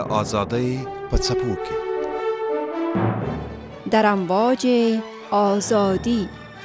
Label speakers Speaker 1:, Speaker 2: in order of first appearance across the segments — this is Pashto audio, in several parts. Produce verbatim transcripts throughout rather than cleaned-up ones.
Speaker 1: آزادۍ په څپو کې
Speaker 2: در امواج آزادی.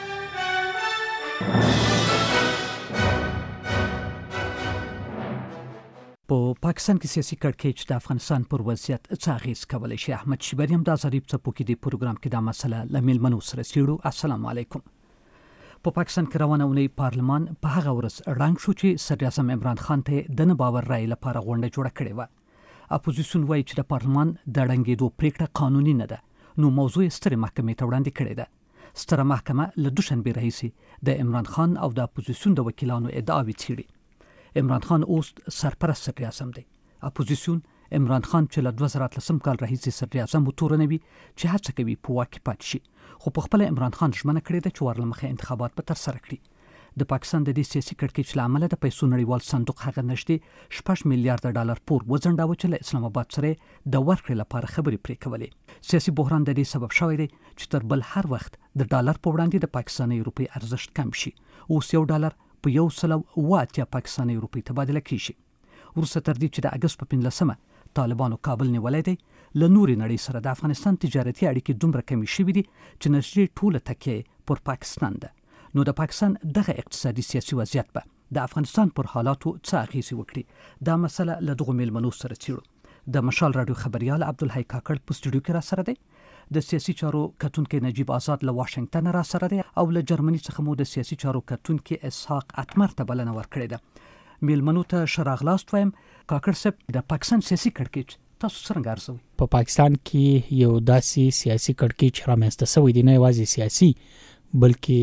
Speaker 3: په پاکستان کې سیاسي کړکېچ د افغانستان پر وضعیت څه اغېز کولی شي؟ احمد شیبری هم د آزادۍ په څپو کې د پروګرام کې دا مسله له میلمنو سره څېړو. السلام علیکم. په پاکستان کې روانه اونۍ پارلمان په هغه ورځ ړنګ شو چې صدر اعظم عمران خان ته د نه باور رایې لپاره غونډه جوړه کړې وه. اپوزیسیون وایي چې د پارلمان د ړنګېدو پرېکړه قانوني نه ده، نو موضوع یې سترې محکمې ته وړاندې کړې ده. ستره محکمه له دوشنبې راهیسې د عمران خان او د اپوزیسیون د وکیلانو ادعاوې څېړي. عمران خان اوس سرپرست صدر اعظم دی. اپوزیسیون عمران خان چې له دوه زره اتلسم کال راهیسې صدر اعظم وتورنوي چې هڅه کوي په واک کې پاتې شي، خو په خپله عمران خان ژمنه کړې ده چې ور له مخې انتخابات به ترسره کړي. د پاکستان د دې سیاسي کړکېچ له امله د پیسو نړیوال صندوق هغه نږدې شپږ میلیارډه ډالر پور وځنډاوه چې له اسلام آباد سره د ورکړې لپاره خبرې پرې کولې. سیاسي بحران د دې سبب شوی دی چې تر بل هر وخت د ډالر په وړاندې د پاکستاني روپۍ ارزښت کم شي. اوس یو ډالر په یو سل او اوه اتیا پاکستاني روپۍ تبادله کیږي. وروسته تر دې چې د اګست په پنځلسمه طالبانو کابل نیولی دی، له نورې نړۍ سره د افغانستان تجارتي اړیکې دومره کمې شوي دي چې نږدې ټوله تکیه پر پاکستان ده. نو د پاکستان دغه اقتصادي سیاسي وضعیت به د افغانستان پر حالاتو څه اغېزې وکړي؟ دا مسله له دغو میلمنو سره څېړو. د مشال راډیو خبریال عبدالحی کاکړ په سټوډیو کې را سره دی، د سیاسي چارو کتونکی نجیب آزاد له واشنګټن را سره دی، او له جرمني څخه مو د سیاسي چارو کتونکی اسحاق اتمر ته بلنه ورکړې ده. میلمنو ته ښه راغلاست وایم. کاکړ صاحب، د پاکستان سیاسي کړکېچ تاسو څرنګه ارزوئ؟
Speaker 4: په پاکستان کې یو داسې سیاسي کړکېچ رامنځته شوی دی، نه یوازې سیاسي بلکې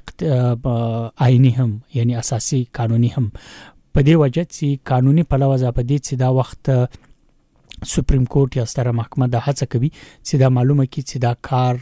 Speaker 4: آئینی هم، یعنی اساسي قانوني هم. په دې وجه چې قانوني پلوه په دې چې دا وخت سپریم کورټ یا ستره محکمه دا هڅه کوي چې دا معلومه کړي چې دا کار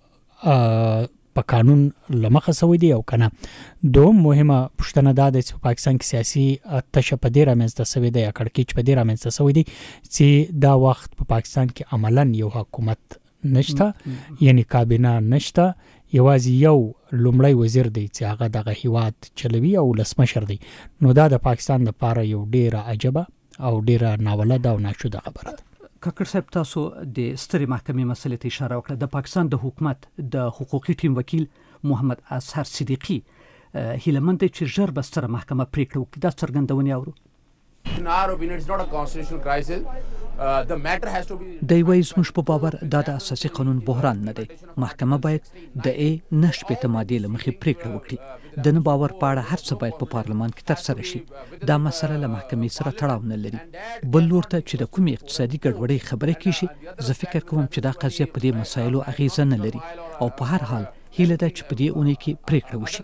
Speaker 4: په قانون لمخه شوی دی او کنه. دوم مهمه پوښتنه دا ده چې په پاکستان کې سیاسي تشه په دې رامنځته شوی دی یا کړکېچ په دې رامنځته شوی دی چې دا وخت په پاکستان کې عملاً یو حکومت نشته، یعنی کابینه نشته، یوازې یو لومړی وزیر دی چې هغه دغه هیواد چلوي او ولسمشر دی. نو دا د پاکستان لپاره یو ډیره عجبه او ډیره ناولده او ناشوده خبره ده.
Speaker 3: کاکړ صاحب، تاسو د سترې محکمې مسلې ته اشاره وکړه. د پاکستان د حکومت د حقوقي ټیم وکیل محمد اظهر صدیقي هیلهمند دی چې ژر به ستره محکمه پریکړه وکړي. دا څرګندونې اورو.
Speaker 5: In our opinion, it's not a constitutional crisis. Uh, the matter has to be.
Speaker 3: دی وایي زموږ په باور دا د اساسي قانون بحران نه دی. محکمه باید د ا نه شپېته مادې له مخې پریکړه وکړي. د نه باور په اړه هر څه باید په پارلمان کې ترسره شي. دا مسله له محکمې سره تړاو نه لري. بل لور ته چې د کومې اقتصادي ګډوډۍ خبره کیږي، زه فکر کوم چې دا قضیه په دې مسایلو اغیزه نه لري، او په هر حال هیله ده چې په دې اونۍ کې پریکړه وشي.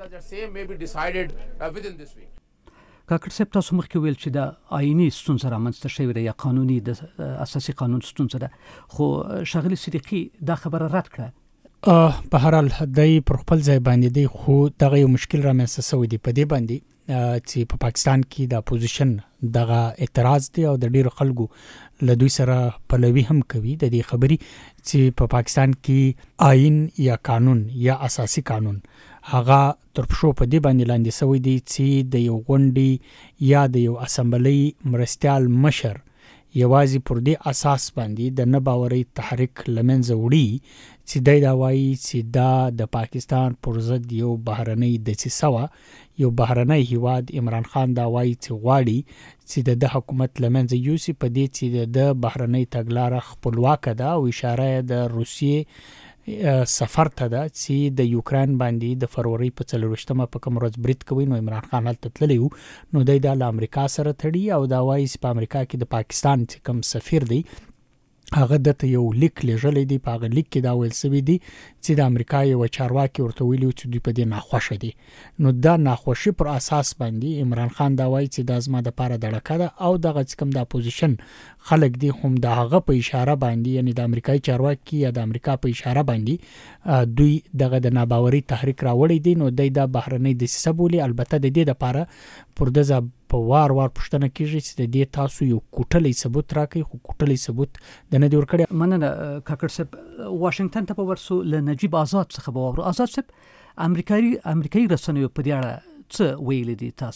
Speaker 3: کاکړ صاحب، تاسو مخکې ویل چې د آئینی ستونزه رامنځته شوې ده یا قانوني د اساسي قانون ستونزه ده، خو ښاغلي صدیقي دا خبره رد کړه.
Speaker 4: په هر حال دی پر خپل ځای باندې دی، خو دغه یو مشکل رامنځته شوی دی په دې باندې چې په پاکستان کې د اپوزیشن دغه اعتراض دی او د ډیرو خلکو له دوی سره پلوي هم کوي د دې خبرې چې په پاکستان کې آئین یا قانون یا اساسي قانون هغه تر پښو په دې باندې لاندې شوی دی چې د یو غونډې یا د یو اسمبلی مرستیال مشر یوازې پر دې اساس باندې د نه باورۍ تحریک لمنځه وړي چې دی دا وایي چې دا د پاکستان پر ضد یو بهرنۍ دسیسه وه. یو بهرنۍ هیواد عمران خان دا وایي چې غواړي چې د حکومت لمنځه یوسي په دې چې د بهرنۍ تګلاره خپلواکه ده، او اشاره د روسیې سفر ته ده چې د یوکران باندې د فروری په څلرویشتمه په کوم ورځ برید کوي. نو عمران خان هلته تللی و، نو دی دا له امریکا سره تړي او دا وایي چې په امریکا کې د پاکستان چې کوم سفیر دی هغه دته یو لیک لېږلی دی. په هغه لیک کې دا ویل شوي دي چې د امریکا یو چارواکي ورته ویلي و چې دوی په دې ناخوښه دي. نو دا ناخوښي پر اساس باندې عمران خان دا وایي چې دا زما دپاره دړکه ده، او دغه چې کوم د اپوزیشن خلک دي هم د هغه په اشاره باندې، یعنی د امریکایي چارواکي یا د امریکا په اشاره باندې دوی دغه د ناباوري تحریک راوړی دی. نو دی دا بهرنۍ دسیسه بولي. البته د دې دپاره پر دغه په وار وار پوښتنه کیږي چې د دې تاسو یو کوټلی ثبوت راکړئ، خو کوټلی ثبوت د نه دی ورکړی.
Speaker 3: مننه کاکړ صاحب. واشنګټن ته به ورسو، له نجیب آزاد څخه به واورو. آزاد صاحب، امریکایي امریکایي رسنیو په دې اړه څه ویلي دي تاسو؟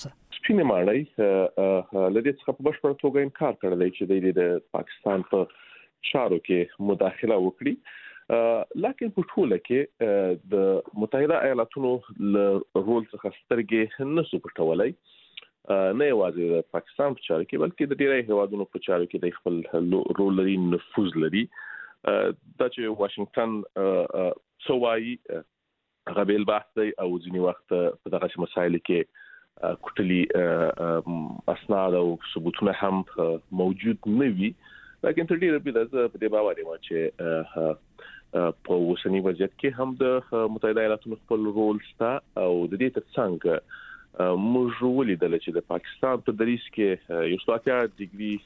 Speaker 6: سپینې ماڼۍ لدې څخه په بشپړ توګه انکار کړی چې د پاکستان په چارو کې مداخله وکړي. لکه په ټوله کې د متحده ایالاتونو له رول څخه سترګې نشو پټولای، نه یوازې د پاکستان په چارو کې بلکې د ډیری هیوادونو په چارو کې د خپل رول لري، نفوذ لري. دا چې واشنگټن سوایي هغه بیل بحث دی او ځینې وخت په دغه مسایلو کې کټلي اسناد او ثبوتونه هم موجود نه وي، لیکن تر ډیره به د په دې باور یم چې په اوسنی وضعیت کې هم د متحده ایالاتونو خپل رول شته او د دې ترڅنګ موږ ولیدل چې د پاکستان په دریځ کې یو څو اتیا ډیګري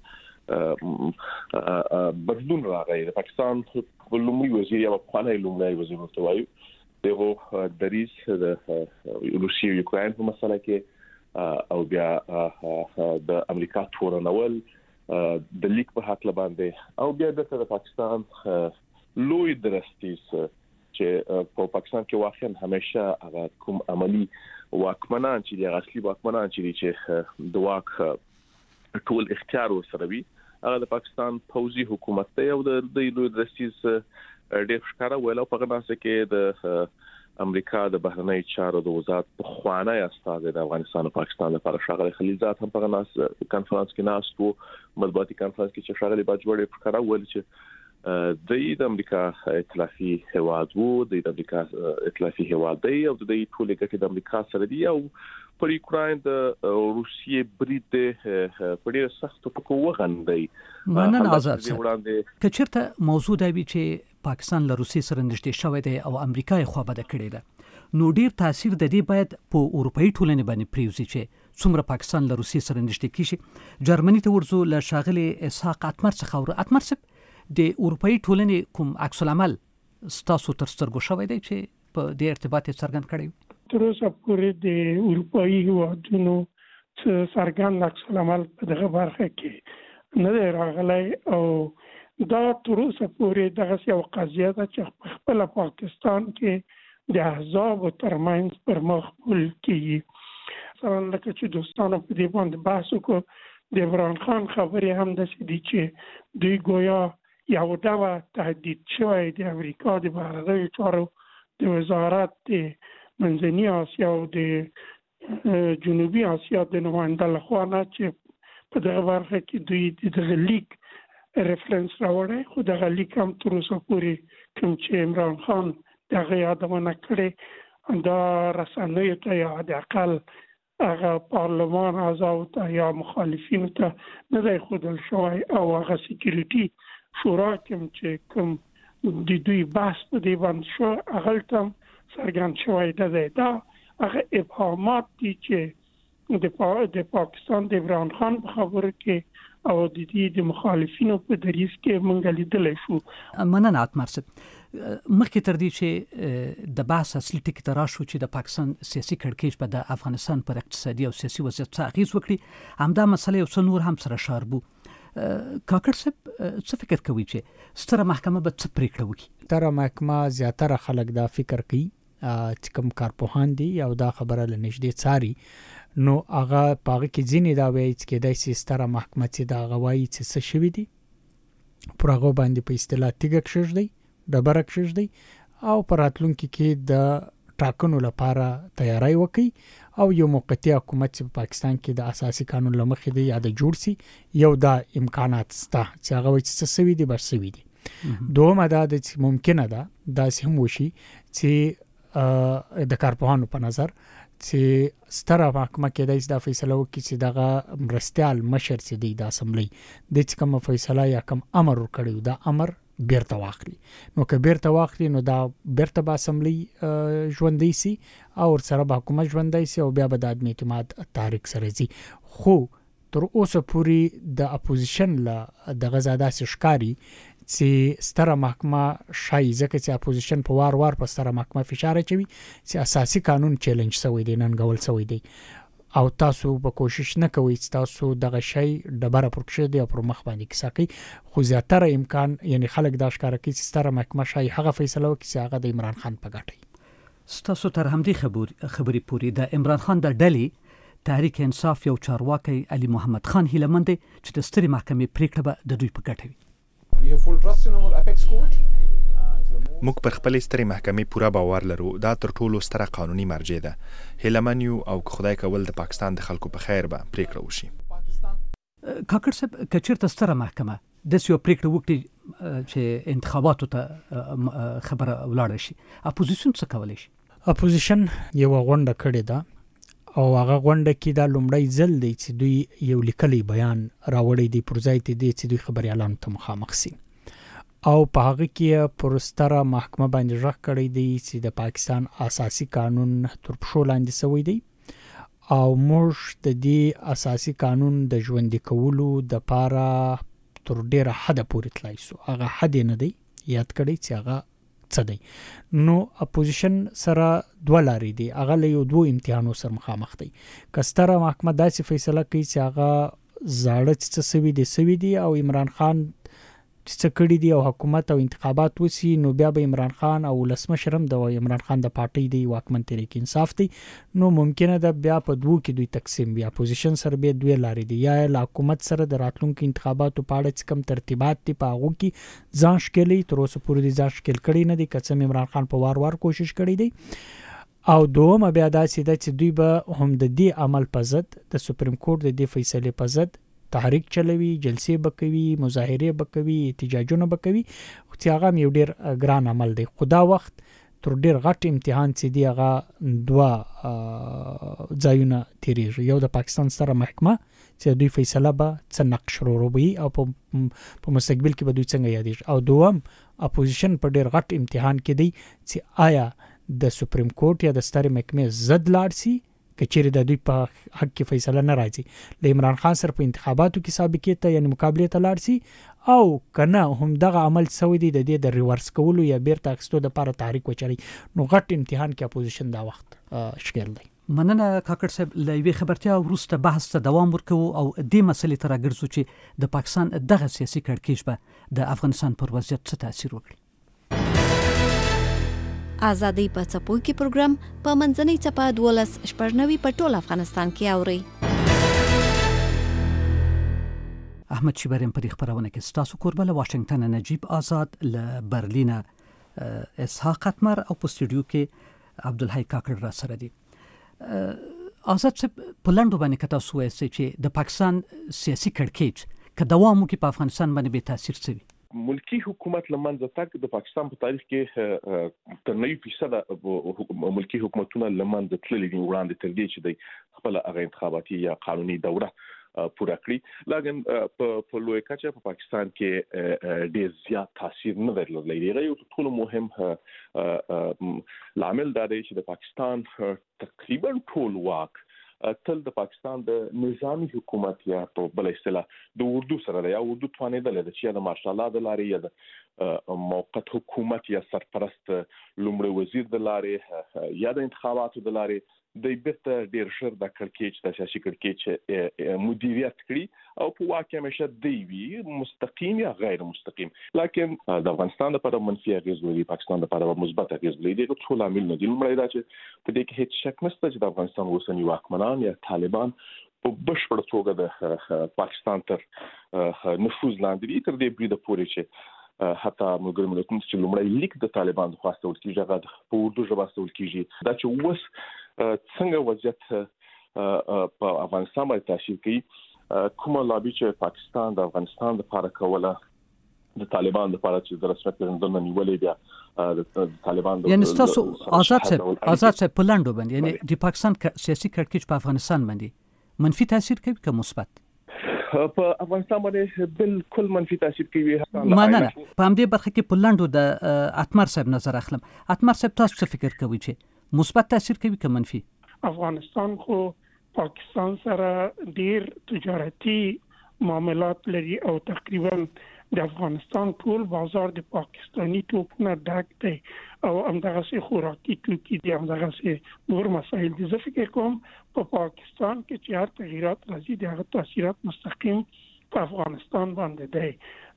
Speaker 6: بدلون راغی. د پاکستان لومړي وزیر یا پخوانی لومړی وزیر ورته وایو دغه دریځ د روسیې او یوکرين په مسله کې او بیا د امریکا تورنول د لیک په حق باندې او بیا د پاکستان لوی درستیز چې په پاکستان کې واقعا همیشه هغه کوم عملی واکمنان چې د اصلي واکمنان چې د واک ټول اختیار ورسره وي هغه د پاکستان پوځي حکومت ته او د لوی درستیز ډېر ښکارا ویل او په غناسه کې د امریکا د بهرنی چارو د وزارت په خوانه استاد د افغانستان او پاکستان لپاره شاغلي خلیلزاد هم په غناسه کانفرنس کې ناستو مطبوعاتي کانفرنس کې چې شاغلي باجوړي ښکارا ویل چې د امریکا ائتلافي هیواد وو د امریکا ائتلافي هیواد دی او د ټولو کې د امریکا سره دی او پر یوکرين د روسیې برید په ډېر سخت ټکو وغندي.
Speaker 3: منن آزاد که چیرته موضوع دی چې پاکستان له روسیې سره نږدې شوی دی او امریکا یې خوا بده کړې ده، نو ډیر تاثیر د دې باید په اروپאי ټولنې باندې پریوزي چې څومره پاکستان له روسیې سره نږدې کیږي. جرمني ته ورزو له شاغلي اسحاق اتمر څخه ور اتمر سب د اروپאי ټولنې کوم عکس العمل ستاسو تر سترګو شوی دی چې په دې ارتباط څرګند کړی؟
Speaker 7: تر اوسه پورې د اروپאי هیوادونو څرګند عکس العمل په دغه برخه کې نه دی راغلی او دا تر اوسه پورې دغه یو قضیه ده چې په خپل پاکستان کې د احزاب ترمنځ پر مخبول کیږي. مثلا لکه چې دوستانو په دې باندې بحث وکړو، د عمران خان خبرې هم داسې دي چې دوی ګویا یو ډول تهدید شوی د امریکا د بهرنیو چارو د وزارت د منځني اسیا او د جنوبي اسیا د نماینده لخوا نه چې په دغه برخه کې دوی د لیک ریفرنس راوړی، خو دغه لیک هم تر اوسه پورې کوم چې عمران خان دغه یادونه کړې دا رسنیو ته یا د اقل هغه پارلمان اعضاو ته یا مخالفینو ته نه دی ښودل شوی او هغه سکیورټي شورا کوم چې کوم د دوی بحث په دې باندې شو هغه تم څرګند شوی دی. دا هغه ابهامات دي چې د د پاکستان د عمران خان په خبرو کې او د دې د مخالفینو په دریځ کې مونږ لیدلی شو.
Speaker 3: مننه اتمر صاحب. مخکې تر دې چې د بحث اصلي ټکي ته راشو چې د پاکستان سیاسي کړکېچ په د افغانستان پر اقتصادي او سیاسي وضعیت څه اغېز وکړي، همدا مسله یو څه نور هم سره شاربو. کاکړ صاحب څه فکر کوي چې ستره محکمه به څه پریکړه وکړي؟
Speaker 4: ستره محکمه زیاتره خلک دا فکر کوي چې کوم کارپوهان دي او دا خبره لنږدې څاري، نو هغه پاغه کې ځینې دا وایي چې د ستره محکمه چې دا غوايي چې څه شوی دي پر هغه باندې په اصطلاح تیګ کښږ دی د برک کښږ دی او پر راتلونکي کې د ټاکنو لپاره تیاری وکړي او یو موقتی حکومت چې په پاکستان کې د اساسي قانون لمخې دی یا د جوړ سي یو دا امکانات ستا چې هغه وایي چې څه سوي دي بس سوي دي. دومره دا چې ممکنه ده دا هم وشي چې د کارپوهانو په نظر چې ستره محکمه کې د دا فیصله وکړي چې دغه مرستيال مشر چې دی د اسمبلی د چې کوم فیصله یا کوم امر ورکړي دا امر بیرته واخلي، نو که بیرته واخلي نو دا بیرته به اسمبلی ژوندۍ سي او سره به حکومت ژوندۍ سي او بیا به د عدم اعتماد تحریک سره زی. خو تر اوسه پورې د اپوزیشن له دغه زاده شکاري چې ستره محکمه شای ځکه چې اپوزیشن په وار وار په ستره محکمه فشار اچوي چې اساسي قانون چیلنج شوی دی، ننګول شوی دی او تاسو به کوشش نه کوئ چې تاسو دغه شی ډبره پرکشه دی او پر مخ باندې کیساقي، خو زیاتره امکان یعنی خلک دا ښکاره کوي چې ستره محکمه شای هغه فیصله وکړي چې هغه د عمران خان په ګټه.
Speaker 3: ستاسو تر همدې خبر خبرې پوری د عمران خان د ډلې تحریک انصاف یو چارواکي علي محمد خان هیلمند چې د سترې محکمې پریکړه به د دوی په ګټه وي.
Speaker 8: We have full trust in our apex court.
Speaker 1: موږ پر خپل سترې محکمې پوره باور لرو. دا تر ټولو ستره قانوني مرجع ده. هیلمن یو او خدای کول د پاکستان د خلکو په خیر به پریکړه وشي.
Speaker 3: کاکړ صاحب که چېرته ستره محکمه داسې یو پریکړه وکړي چې انتخاباتو ته خبره ولاړه شي، اپوزیشن څه کولی شي؟
Speaker 4: اپوزیشن یوه غونډه کړې ده او هغه غونډه کې دا لومړی ځل دی چې دوی یو لیکلی بیان راوړی دی پر ځای دی چې دوی خبریالانو ته مخامخ سي او په هغه کې پر ستره محکمه باندې غږ کړی دی چې د پاکستان اساسي قانون تر پښو لاندې سوی دی او موږ د دې اساسي قانون د ژوندي کولو د پاره تر ډیره حد پورې تلای سو. هغه حد نه دی یاد کړی چې هغه څه دی. نو اپوزیشن سره دوه لارې دي، هغه له یو دوه امتحانو سره مخامخ دی. که ستره محکمه داسې فیصله کوي چې هغه زاړه څه سوي دي سوي دي او عمران خان څه کړي دي او حکومت او انتخابات وسی، نو بیا به عمران خان او ولسمشر هم د عمران خان د پارټۍ دی واکمن تحریک انصاف دی، نو ممکنه ده بیا په دوه کې دوی تقسیم بیا اپوزیشن سره به دوه لارې دي، یا له حکومت سره د راتلونکو انتخاباتو په اړه چې کوم ترتیبات دي په هغه کې ځان شکلی تر اوسه پورې دي ځان شکل کړي نه دي، کڅم عمران خان په وار وار کوشش کړي دي او دومره بیا داسې ده چې دوی به هم د دې عمل په ضد د سپریم کورټ د دې فیصلې په ضد تحریک چلوي، جلسې به کوي، مظاهرې به کوي، احتجاجونه به کوي، چې هغه یو ډیر ګران عمل دی. خو دا وخت تر ډیر غټ امتحان چې دی هغه دوه ځایونه تیریږي. یو د پاکستان ستره محکمه چې دوی فیصله به څه نقش وروړي او په مستقبل کې به دوی څنګه یادېږي، او دوم اپوزیشن په ډیر غټ امتحان کې دی چې آیا د سپریم کورټ یا د سترې محکمې ضد لاړ سي که چیرې د دوی په حق کې فیصله نه راځي، له عمران خان سره په انتخاباتو کې سابقې ته یعنی مقابلې ته لاړ سي، او کنه هم دغه عمل سوی دی د دې د ریورس کولو یا بیرته اخیستو لپاره تحریک وچړي. نو غټ امتحان کې اپوزیشن دا وخت شکل دی.
Speaker 3: مننه کاکړ صاحب. له یوې خبرتیا وروسته بحث ته دوام ورکوو او دې مسلې ته راګرځو چې د پاکستان دغه سیاسي کړکېچ به د افغانستان پر وضعیت څه تاثیر وکړي.
Speaker 2: آزادۍ په څپو کې پروګرام په منځنۍ څپه دولس شپږ په ټول افغانستان کې اوري.
Speaker 3: احمد شیبریم په دې خبرونه کې ستاسو کوربه له واشنگټن نجیب آزاد، له برلین اسحاق اتمر او په سټوډیو کې عبدالحی کاکړ را سره دي. آزاد صاحب په لنډو باندې که تاسو وایئ چې د پاکستان سیاسي کړکېچ که دوام وکړي په افغانستان باندې به تاثیر څه وي؟
Speaker 6: ملکی حکومت لمنځه تګ د پاکستان په تاریخ کې تر نوي فیصده ملکی حکومتونه لمنځه تللي دي وړاندې تر دې چې د خپل هغه انتخاباتي یا قانوني دوره پوره کړي. لکن په لوی کچه په پاکستان کې ډېر زیات تاثیر نه درلودلی. دی یو ټول مهم لامل دا دی چې د پاکستان تقریبا ټول واک تل د پاکستان د نظامی حکومت یا په بل اصطلاح د اردو سره یا اردو توانېدل د چې د ماشاءالله د لارې یا د موقت حکومت یا سرپرست لومړی وزیر د لارې یا د انتخاباتو د لارې د بیرته ډیر ژر د کړکېچ د سیاسي کړکېچ مدیریت کړي او په واقع همیشه دی وی مستقیم یا غیر مستقیم. لکن د افغانستان لپاره منفي اغیز لري، پاکستان لپاره مثبت اغیز لري. دا ټول عامل نه دي. لومړی دا چې په دې کې هیڅ شک نشته چې د افغانستان اوسنی واکمنان یا طالبان په بشپړه توګه د پاکستان تر نفوذ لاندې دي، تر دې بریده پورې چې حتی ملګري ملتونو چې لومړی لیک د طالبان د خواسته ورکیږي هغه په اردو ژبه استول کیږي. دا چې اوس څنګه وضعیت په افغانستان باندې تاثیر کوي، کومه لابي چې پاکستان د افغانستان لپاره کوله د طالبان لپاره چې د رسمیت پیژندنه نیولې بیا د طالبان د
Speaker 3: یعنی تاسو آزاد صاحب آزاد صاحب په لاندو باندې یعنی د پاکستان سیاسي کړکېچ په افغانستان باندې منفي تاثیر کوي که مثبت؟
Speaker 6: په افغانستان باندې بالکل منفي تاثیر کوي.
Speaker 3: مننه. په همدې برخه کې په لاندو د اتمر صاحب نظر اخلم. اتمر صاحب تاسو څه فکر کوئ چې مثبت تاثیر کوي که منفي؟
Speaker 7: افغانستان خو پاکستان سره ډیر تجارتي معاملات لري او تقریبا د افغانستان ټول بازار د پاکستانی توکو نه ډک دی او همدغه سي خوراکي توکي دي، همدغه سي نور مسایل دي. زه فکر کوم په پاکستان کې چې هر تغیرات راځي د هغه تاثیرات مستقیم په افغانستان باندې دی.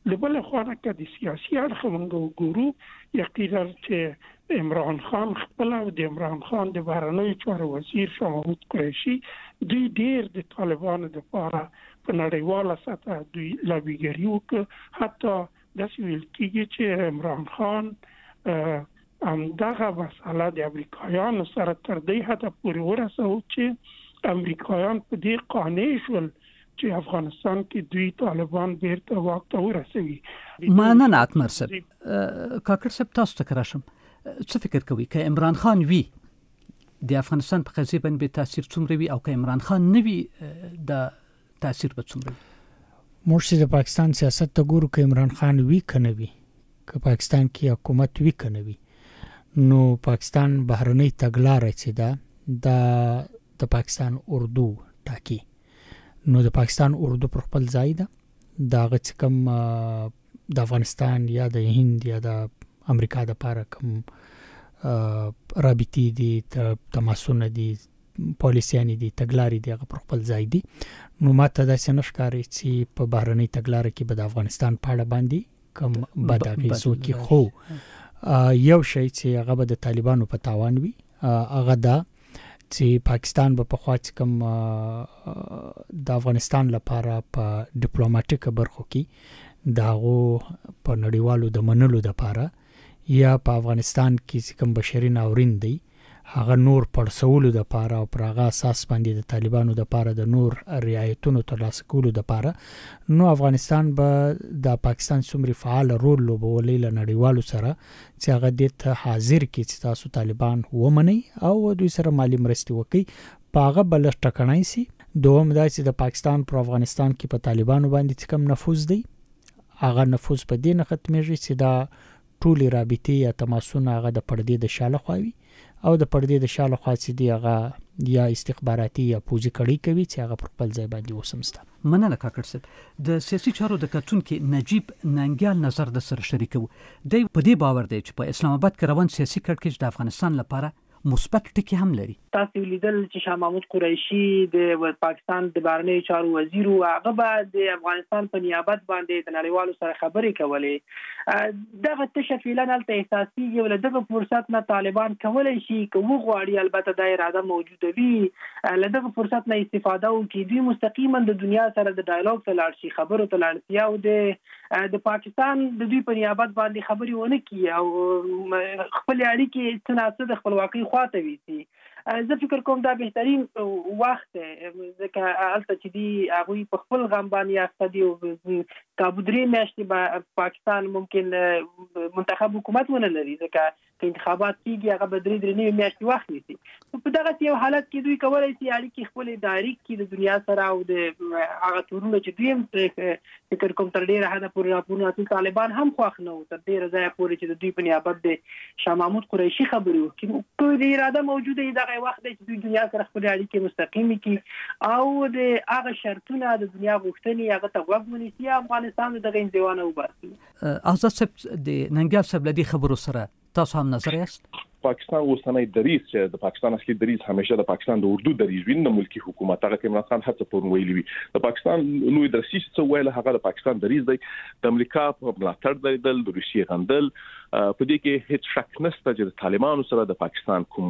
Speaker 7: لبل خانه که د سیاسي اړخ موږ ګورو یقینا چې عمران خان خپل او د عمران خان د بهرنیو چارو وزیر شاه محمود قریشي دوی ډیر د طالبانو لپاره په نړیواله سطح دوی لابیګری وکړه. حتی داسې ویل کېږي چې عمران خان همدغه مسله د امریکایانو سره تر دې حده پورې ورسوه چې امریکایان په دې قانع شول چې افغانستان کې دوی طالبان بیرته واک ته ورسوي.
Speaker 3: مننه اتمر صاحب. کاکړ صاحب تاسو ته راشم، څه فکر کوي که عمران خان وي د افغانستان په قضیه باندې به تاثیر څومره وي او که عمران خان نه وي د تاثیر به څومره وي؟
Speaker 4: موږ چې د پاکستان سیاست ته ګورو که عمران خان وي که نه وي، که پاکستان کې حکومت وي که نه وي، نو پاکستان بهرنۍ تګلاره چې ده د د پاکستان اردو ټاکي، نو د پاکستان اردو پر خپل ځای ده. دا هغه چې کوم د افغانستان یا د هند یا د امریکا د پاره کوم رابطې دي، تماسونه دي، پالیسیانې دي، تګلارې دي، هغه پر خپل ځای دي. نو ماته داسې نه ښکاري چې په بهرنۍ تګلاره کې به د افغانستان په اړه باندې کوم بد اغېز وکړي. خو یو شی چې هغه به د طالبانو په تاوان وي هغه دا چې پاکستان به په خوا چې کوم د افغانستان لپاره په ډیپلوماټیکه برخو کې د هغو په نړیوالو د منلو لپاره یا په افغانستان کې چې کوم بشري ناورین دی هغه نور پړسولو لپاره او پر هغه اساس باندې د طالبانو لپاره د نور رعایتونو ترلاسه کولو لپاره، نو افغانستان به د پاکستان څومره فعال رول لوبولی له نړیوالو سره چې هغه دې ته حاضر کړي چې تاسو طالبان ومنئ او دوی سره مالی مرستې وکړي، په هغه به لږ ټکنی سي. دوم دا چې د پاکستان پر افغانستان کې په طالبانو باندې چې کوم نفوذ دی هغه نفوذ په دې نه ختمېږي چې دا ټولې رابطې یا تماسونه هغه د پردې د شاله خوا وي او د پردې د شاله خوا چې دی هغه یا استخباراتي یا پوځي کړۍ کوي چې هغه پر خپل ځای باندې وسمسته.
Speaker 3: مننه کاکړ صاحب. د سیاسي چارو د کتونکي نجیب ننګیال نظر د سره شریکو دی په دې باور دی چې په اسلام آباد کې روان سیاسي کړکېچ د افغانستان لپاره مثبت ټکی هم لري.
Speaker 9: تاسو لیدل چې شاه محمود قریشي د پاکستان د بهرنیو چارو وزیر او هغه به د افغانستان په نیابت باندې د نړیوالو سره خبرې کولې. دغه تشکیلان الته احساسي یو له دغه فرصت نه طالبان کولای شي که وغواړي، البته د اراده موجوده وي، له دغه فرصت نه استفاده وکړي، دوی مستقیما د دنیا سره د ډایالوګ ته لاړ شي، خبرو ته لاړ شي او د د پاکستان د دوی په نیابت باندې خبرې ونه کړي او خپل اړیکې تناسب د خپلواکۍ خواته وي. زه فکر کوم دا بهترین وخت ځکه هلته چې دی هغوی په خپل غم باندې اخته دي او کابو درې میاشتې به پاکستان ممکن منتخب حکومت ونه لري، ځکه که انتخابات کېږي هغه به درې درې نوي میاشتې وخت نیسي. په دغسې یو حالت کې دوی کولی شي اړیکې خپلې دایرې کړي د دنیا سره او د هغه تورونه چې دوی هم فکر کوم تر ډېره حده پورې راپورونه اتل طالبان هم خوښ نه وو تر ډېره ځایه پورې چې د دوی په نیابت د شاه محمود قریشي خبرې وکړي. که د اراده موجوده وي دغه وخت دی چې دوی دنیا سره خپلې اړیکې مستقیمې کړي او د هغه شرطونه د دنیا غوښتنې هغه ته غوږ ونیسي، افغانستان د دغه انزوا نه وباسي.
Speaker 3: آزاد صاحب د ننګیال صاحب له دې خبرو سره تاسو هم نظر یاست؟
Speaker 6: پاکستان اوسنی دریځ چې د پاکستان اصلي دریځ همیشه د پاکستان د اردو دریځ وي، نه ملکی حکومت. هغه عمران خان هڅه پرون ویلي وي د پاکستان لوی درسي څه ویل هغه د پاکستان دریځ دی، د امریکا په ملاتړ دی، د روسیې غندل. په دې کې هیڅ شک نشته چې د طالبانو سره د پاکستان کوم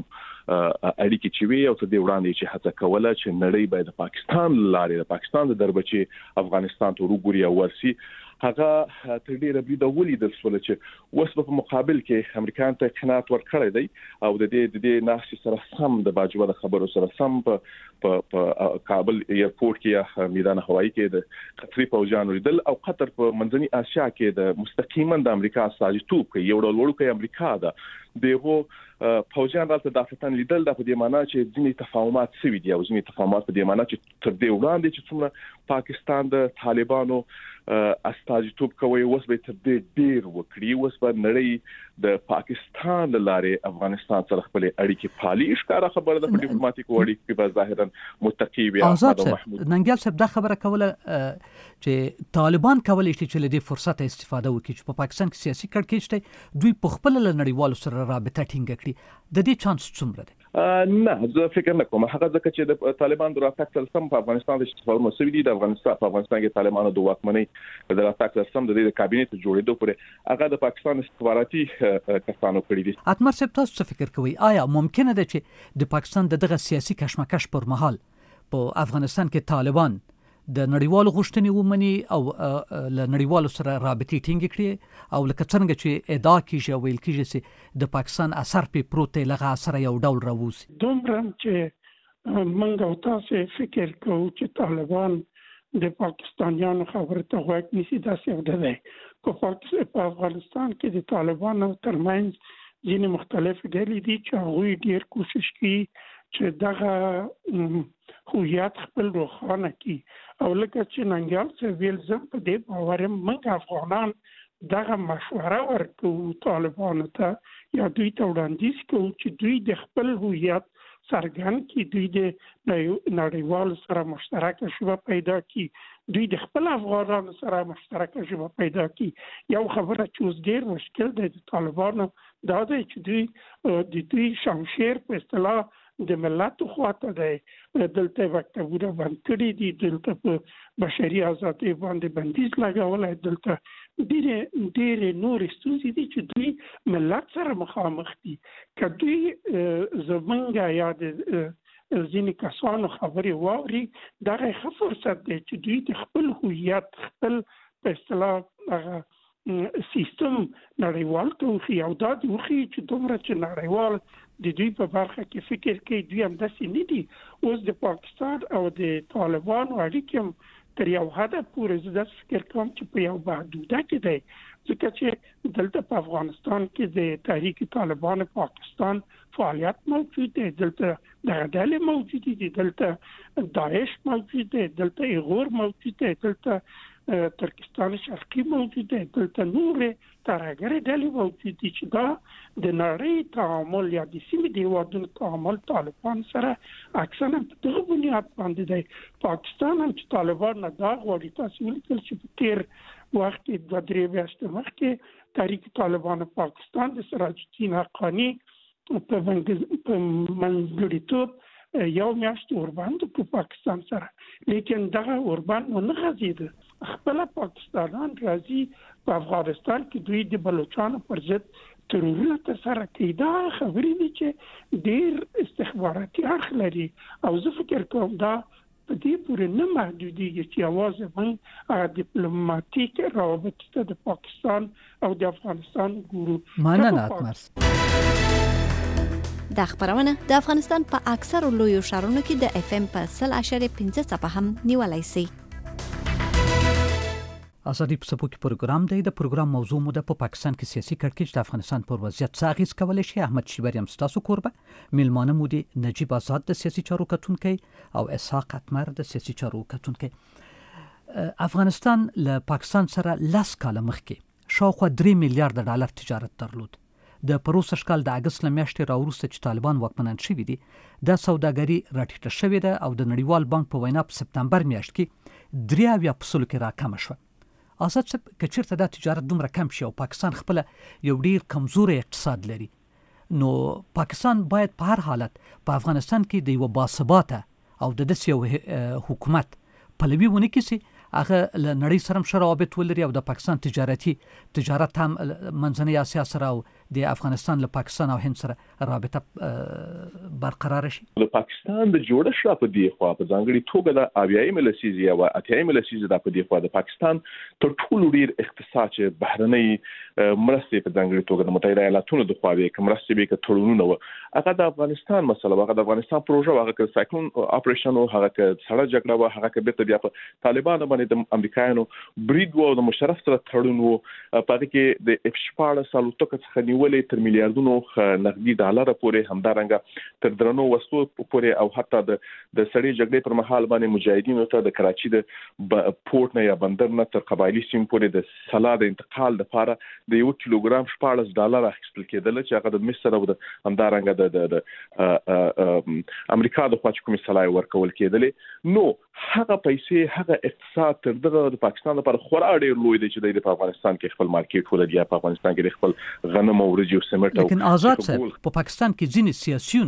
Speaker 6: اړیکې چې وي او تر دې وړاندې چې هڅه کوله چې نړۍ باید د پاکستان لارې د پاکستان د دربچې افغانستان ته وګوري او ورسي، هغه تر ډیره بریده ولیدل شول چې اوس په مقابل کې امریکایان ته قناعت ورکړی دی او د دې د دې ناستې سره سم د باجوړ د خبرو سره سم په په کابل ایرپورټ کې میدان هوایی کې د قطري پوځیانو لیدل او قطر په منځني اسیا کې د مستقیما د امریکا استازیتوب کوي. یو ډول وړوکی امریکا ده دغه پوځیان راته د افغانستان لیدل د په دې معنی چې ځینې تفاهمات سوي دي او ځینې تفاهمات په دې معنی چې تر دې وړاندې چې څومره پاکستان د طالبانو استازیتوب کوي اوس به تر دې ډیر وکړي، اوس به نړۍ د پاکستان لارې افغانستان سره خپل اړیکې پالي. ښکاره خبره ده په ډیپلوماټیکو اړیکو کې به ظاهرا متقي وي.
Speaker 3: آزاد صاحب ننګیال صاحب دا خبره کوله چې طالبان کولی شي چې له دې فرصت استفاده وکړي چې په پاکستان کې سیاسي کړکېچ دی، دوی په خپل له نړیوالو سره رابطه ټینګه کړي. د دې چانس څومره دی؟
Speaker 6: نه زه فکر نه کوم هغه ځکه چې د طالبان د راتګ سم په افغانستان د استفاده مسوي دي د افغانستان په افغانستان کې طالبانو د واکمنۍ د راتګ سم د دې کابینټ جوړېدو پورې هغه د پاکستان استخباراتي کسانو کړی دي.
Speaker 3: اتمر صاحب تاسو څه فکر کوئ آیا ممکنه ده چې د پاکستان دغه سیاسي کشمکش پر مهال په افغانستان کې طالبان د نړیوالو غوښتنې ومني او له نړیوالو سره رابطې ټینګې کړي او لکه څنګه چې ادعا کیږي ویل کیږي چې د پاکستان اثر په پروت لغه اثر یو ډول راوځي.
Speaker 7: دومره چې موږ او تاسو فکر کوو چې طالبان د پاکستانیانو خبره ته غوږ نیسي دا څه ده. په افغانستان کې د طالبانو ترمنځ ځینې مختلف ډلې دي چې هغوی ډیر کوشش کوي چې دغه هویت خپل روښانه کړي او لکه چې ننګیال څه ویل زم په دې باور یم موږ افغانان دغه مشوره ورکوو طالبانو ته یا دوی ته وړاندیز کوو چې دوی د خپل هویت څرګند کړي، دوی د نړیوالو سره مشترکه ژبه پیدا کړي، دوی د خپل افغانانو سره مشترکه ژبه پیدا کړي. یو خبره چې اوس ډیر مشکل دی د طالبانو دا دی چې دوی د دوی شمشیر په اصطلاح د ملت خواته دی، دلته مکتبونه بند کړي دي، دلته په بشري ازادۍ باندې بندیز لګولی، دلته ډېرې ډېرې نورې ستونزې دي چې دوی ملت سره مخامخ دي. که دوی زمونږ یا د ځینې کسانو خبرې واوري دغه ښه فرصت دی چې دوی د خپل هویت خپل په اصطلاح سیستم نړیوال ته وښي او دا دې وښي چې دومره چې نړیوال د دوی په برخه کې فکر کوي دوی همداسې نه دي. اوس د پاکستان او د طالبانو اړیکې هم تر یو حده پورې زه داسې فکر کوم چې په یو محدوده کې دی، ځکه چې دلته په افغانستان کې د تحریک طالبان پاکستان فعالیت موجود دی، دلته دغه ډلې موجودې دي، دلته داعش موجود دی، دلته ایغور موجود دی، دلته ترکستان شرقي موجود دی، دلته نورې ترهګرې ډلې موجود دي چې دا د نړۍ تعامل یا د سیمې د هېوادونو تعامل طالبان سره اکثرا په دغه بنیاد باندې دی. پاکستان هم چې طالبان نه دا غواړي، تاسو ولیدل چې په تېر وخت کې دوه درې میاشتې مخکې تحریک طالبان پاکستان د سراج الدین حقاني په منځګړیتوب یو میاشت اوربند په پاکستان سره، لیکن دغه اوربند ونه غځېده. خپل پاکستانان راځي په افغانستان کې دوی د بلوچستان پر ضد ترورونه ترسره کوي. دا خبرې دي چې ډېر استخباراتي اړخ لري او زه فکر کوم دا په دې پورې نه محدودېږي چې یوازې موږ ډیپلوماتیک روابطو ته د پاکستان او د افغانستان ګورو.
Speaker 3: مننه اتمر.
Speaker 2: دا خبرونه د افغانستان په اکثر لویو ښارونو کې د اف ام په سل اشاریه پنځه څپه هم نیولای شي.
Speaker 3: ازادي په سپوږ پروګرام دی. د پروګرام موضوع مو د پاکستان کې سیاسي کړکېچ د افغانستان پر وضعیت څه اغیز کولی شي. احمد شیبری هم ستاسو کوربه، میلمانه مو دي نجیب آزاد د سیاسي چارو کتونکی او اسحاق اتمر د سیاسي چارو کتونکی. افغانستان له پاکستان سره لس کاله مخکې شاوخوا درې میلیارډ ډالر تجارت درلود. د پروسږ کال د اګست لمیاشتې راوروسته چې طالبان واکمنان شوي دي دا سوداګري راټیټه شوې ده او د نړیوال بانک په وینا په سپتمبر میاشت کې درې اویا په سلو کې راکمه شوه. آزاد صاحب که چېرته دا تجارت دومره کم شي او پاکستان خپله یو ډېر کمزوری اقتصاد لري نو پاکستان باید په هر حالت په افغانستان کې د یوه باثباته او د داسې یو حکومت پلوي ونه کړي هغه له نړۍ سره هم ښه روابط ولري او د پاکستان تجارتي تجارت هم منځنۍ اسیا سره او د افغانستان له پاکستان او هند سره رابطه برقرار شي.
Speaker 6: د پاکستان د جوړښت را په دې خوا په ځانګړي توګه د اویایمې لسیزې او اتیایمې لسیزې را په دې خوا د پاکستان تر ټولو ډېر اقتصاد چې بهرنۍ مرستې په ځانګړي توګه د متحده ایالاتونو د خوا به کوم مرستې به کې تړونونه وو هغه د افغانستان مسله هغه د افغانستان پروژه هغه کې سایکلون اپریشن او هغه کې سړه جګړه و هغه کې به بیا په طالبانو باندې د امریکایانو برید و د مشرف سره تړون و په هغه کې د افشپاړه سالوتکو څخه نیولې تر میلیارډونو نقدي ډالر پورې همدارنګه تر درنو وسلو پورې او حتی د د سړې جګړې پر مهال باندې مجاهدینو ته د کراچي د پورت نه یا بندر نه تر قبایلی سیم پورې د سلا د انتقال لپاره د یو کیلوګرام شپاړس ډالر اخیستل کېدل چې هغه د مصر او د همدارنګه د امریکا د خوا کومې سلای ورکول کېدلې نو هغه پیسې هغه اقتصاد تر دغه د پاکستان لپاره خورا ډېر لوی دی چې د افغانستان کې خپل مارکیټ ولري په افغانستان کې خپل غنم او ورجو سیمټ او
Speaker 3: لیکن آزاد صاحب په پاکستان کې ځینې سیاسيون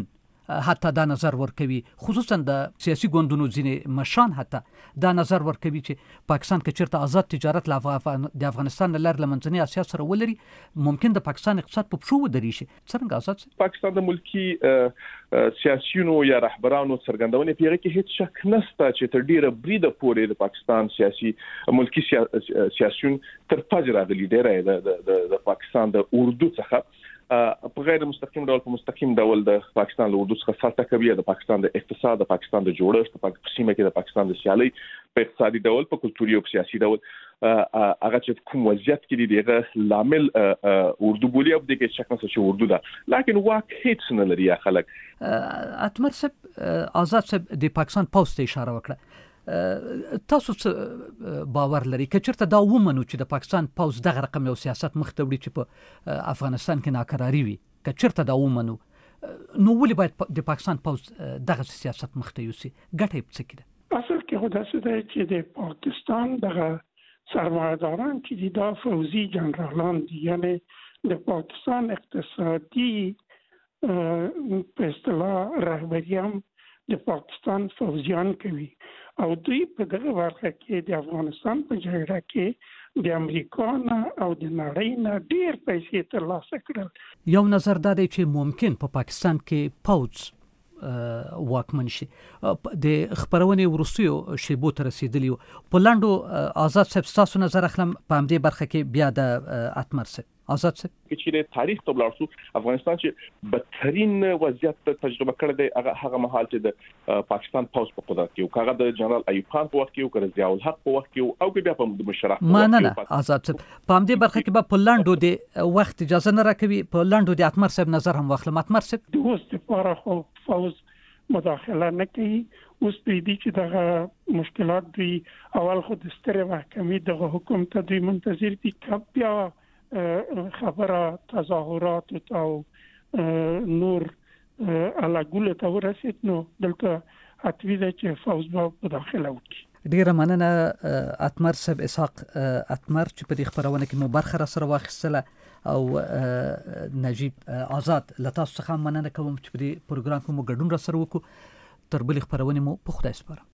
Speaker 3: حتی دا نظر ورکوي، خصوصا د سیاسي ګوندونو ځینې مشان حتی دا نظر ورکوي چې پاکستان که چیرته آزاد تجارت له د افغانستان له لارې له منځنۍ اسیا سره ولري، ممکن د پاکستان اقتصاد په پښو ودرېږي. څرنګه آزاد
Speaker 6: پاکستان د ملکی سیاسيونو یا رهبرانو څرګندونې په هغه کې هیڅ شک نشته چې تر ډیره بریده پورې د پاکستان سیاسي ملکی سیاسيون تر فجر راغلي ډیره د پاکستان د اردو څخه په غیر مستقیم ډول په مستقیم ډول د پاکستان له اردو څخه ساتل کوي، د پاکستان د اقتصاد، د پاکستان د جوړښت، په سیمه کې د پاکستان د سیالي په اقتصادي ډول، په کلتوري او سیاسي ډول هغه چې کوم وضعیت کې دی دغه لامل اردو بولی او د کې شک نشته چې اردو ده، لیکن واک هیڅ نه لري خلک.
Speaker 3: اتمر صاحب آزاد صاحب د پاکستان پوسټ اشاره وکړه، تاسو څه باور لري که چېرته دا ومنو چې د پاکستان پوز دغه رقم یو سیاست مخ ته وړي چې په افغانستان کې ناکراري وي، که چېرته دا ومنو نو ولې باید د پاکستان پوز دغه سیاست مخ ته یوسي؟ ګټه یې څه کې ده؟
Speaker 7: اصل کې خو داسې دی چې د پاکستان دغه سرمایه‌داران چې دي دا فوزي جنرالان دي، یعنی د پاکستان اقتصادي په اصطلاح رهبري هم د پاکستان فوزیان کوي او دوی په دغه برخه کې د افغانستان په جګړه کې د امریکا نه او د نړۍ نه ډېر پیسې ترلاسه کړل.
Speaker 3: یو نظر دا دی چې ممکن په پا پاکستان کې پوز واکمن شي. د خبرونې وروستیو شیبو ته رسیدلی په لاندو آزاد صاحب تاسو نظر اخلم په همدې برخه کې بیا د اتمر صاحب آزاد صاحب
Speaker 6: چې تاریخ ته بلارسو افغانستان چې بدترین وضعیت تجربه کړی دی هغه هغه مهال چې د پاکستان پوز په قدرت کې او هغه د جنرال ایوب خان په وخت کې او کړه ضیاء الحق په وخت کې او بیا په مشرف
Speaker 3: ما نه نه آزاد صاحب په همدې برخه کې به په لاندو د وخت اجازه نه راکوي، په لاندو د اتمر صاحب نظر هم واخلم. اتمر صاحب
Speaker 7: د اوس لپاره خو فوز مداخله نه کوي، اوس دې چې دغه مشکلات دی اول خو د ستره محکمې دغه حکم ته دوی منتظر دي که بیا خبره تظاهرات او نور علاقه ته ورسید نو دلته حتمی ده چې فوز به مداخله وکړي.
Speaker 3: ډیره مننه اتمر صاحب اسحاق اتمر چې په دې خبرونه کې مو برخه را سره واخیستله او نجیب آزاد له تاسو څخه مننه کوم چې په دې پروګرام کې مو ګډون را سره وکړو. تر بلې خبرونه مو په خدای سپارم.